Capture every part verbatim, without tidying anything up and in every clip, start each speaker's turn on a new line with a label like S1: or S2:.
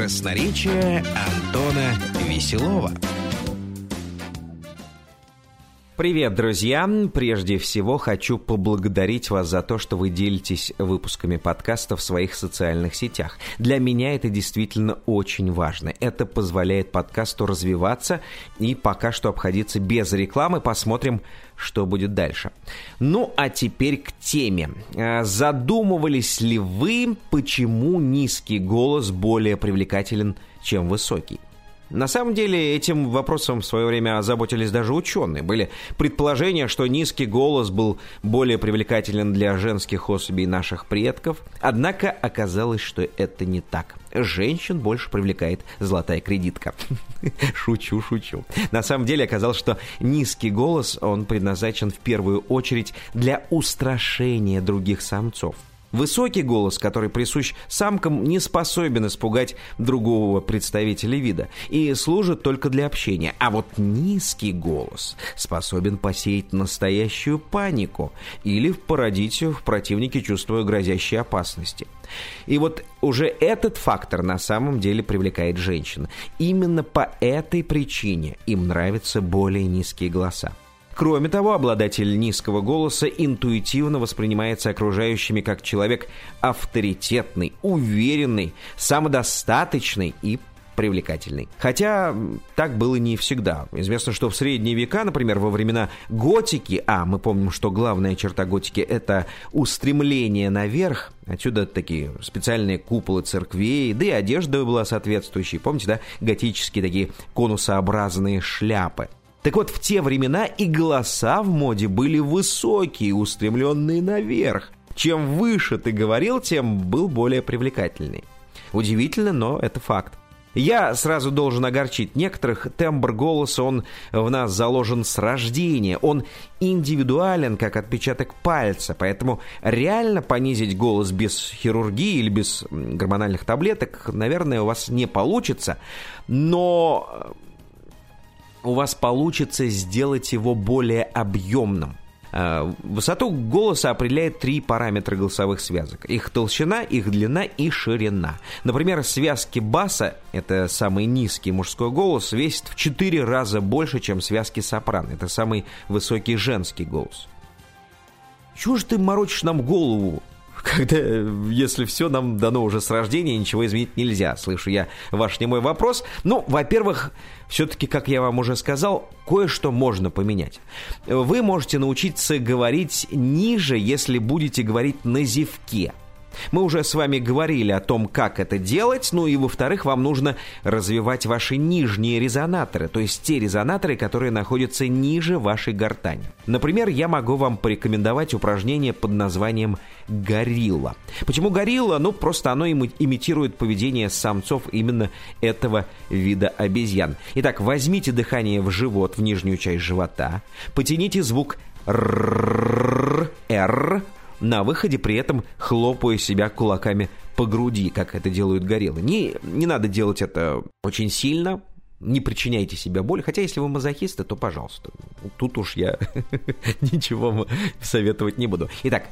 S1: Красноречие Антона Веселова.
S2: Привет, друзья! Прежде всего хочу поблагодарить вас за то, что вы делитесь выпусками подкаста в своих социальных сетях. Для меня это действительно очень важно. Это позволяет подкасту развиваться и пока что обходиться без рекламы. Посмотрим, что будет дальше. Ну, а теперь к теме. Задумывались ли вы, почему низкий голос более привлекателен, чем высокий? На самом деле этим вопросом в свое время озаботились даже ученые. Были предположения, что низкий голос был более привлекателен для женских особей наших предков. Однако оказалось, что это не так. Женщин больше привлекает золотая кредитка. Шучу, шучу. На самом деле оказалось, что низкий голос, он предназначен в первую очередь для устрашения других самцов. Высокий голос, который присущ самкам, не способен испугать другого представителя вида и служит только для общения. А вот низкий голос способен посеять настоящую панику или породить в противнике чувство грозящей опасности. И вот уже этот фактор на самом деле привлекает женщин. Именно по этой причине им нравятся более низкие голоса. Кроме того, обладатель низкого голоса интуитивно воспринимается окружающими как человек авторитетный, уверенный, самодостаточный и привлекательный. Хотя так было не всегда. Известно, что в средние века, например, во времена готики, а мы помним, что главная черта готики – это устремление наверх, отсюда такие специальные куполы церквей, да и одежда была соответствующей. Помните, да, готические такие конусообразные шляпы. Так вот, в те времена и голоса в моде были высокие, устремленные наверх. Чем выше ты говорил, тем был более привлекательный. Удивительно, но это факт. Я сразу должен огорчить некоторых. Тембр голоса, он в нас заложен с рождения. Он индивидуален, как отпечаток пальца. Поэтому реально понизить голос без хирургии или без гормональных таблеток, наверное, у вас не получится. Но у вас получится сделать его более объемным. Высоту голоса определяет три параметра голосовых связок. Их толщина, их длина и ширина. Например, связки баса, это самый низкий мужской голос, весит в четыре раза больше, чем связки сопрано. Это самый высокий женский голос. Чего же ты морочишь нам голову? Когда, если все нам дано уже с рождения, ничего изменить нельзя. Слышу я ваш немой вопрос. Ну, во-первых, все-таки, как я вам уже сказал, кое-что можно поменять. Вы можете научиться говорить ниже, если будете говорить на зевке. Мы уже с вами говорили о том, как это делать. Ну и, во-вторых, вам нужно развивать ваши нижние резонаторы, то есть те резонаторы, которые находятся ниже вашей гортани. Например, я могу вам порекомендовать упражнение под названием «Горилла». Почему горилла? Ну, просто оно имитирует поведение самцов именно этого вида обезьян. Итак, возьмите дыхание в живот, в нижнюю часть живота, потяните звук «р», «р», на выходе при этом хлопая себя кулаками по груди, как это делают гориллы. Не, не надо делать это очень сильно, не причиняйте себе боль. Хотя, если вы мазохисты, то пожалуйста. Тут уж я ничего вам советовать не буду. Итак.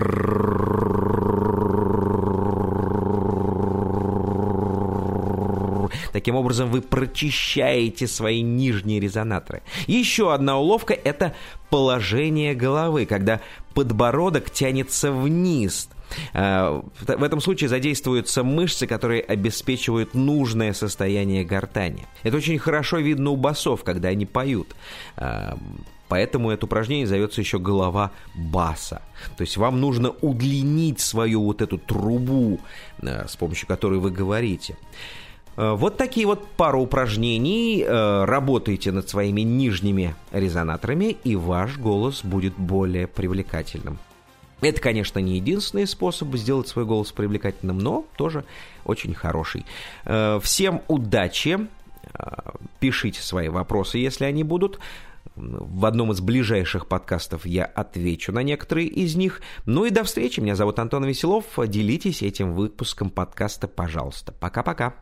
S2: Таким образом, вы прочищаете свои нижние резонаторы. Еще одна уловка – это положение головы, когда подбородок тянется вниз. В этом случае задействуются мышцы, которые обеспечивают нужное состояние гортани. Это очень хорошо видно у басов, когда они поют. Поэтому это упражнение зовется еще голова баса. То есть вам нужно удлинить свою вот эту трубу, с помощью которой вы говорите. Вот такие вот пару упражнений. Работайте над своими нижними резонаторами, и ваш голос будет более привлекательным. Это, конечно, не единственный способ сделать свой голос привлекательным, но тоже очень хороший. Всем удачи. Пишите свои вопросы, если они будут. В одном из ближайших подкастов я отвечу на некоторые из них. Ну и до встречи. Меня зовут Антон Веселов. Делитесь этим выпуском подкаста, пожалуйста. Пока-пока.